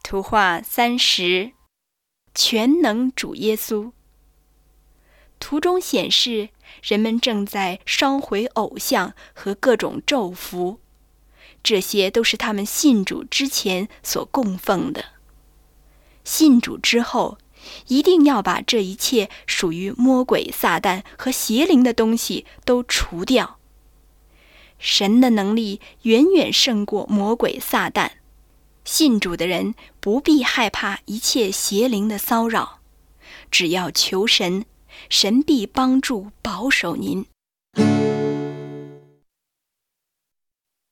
图画30，全能主耶稣。图中显示人们正在烧毁偶像和各种咒符，这些都是他们信主之前所供奉的。信主之后，一定要把这一切属于魔鬼撒旦和邪灵的东西都除掉。神的能力远远胜过魔鬼撒旦，信主的人不必害怕一切邪灵的骚扰，只要求神，神必帮助保守您。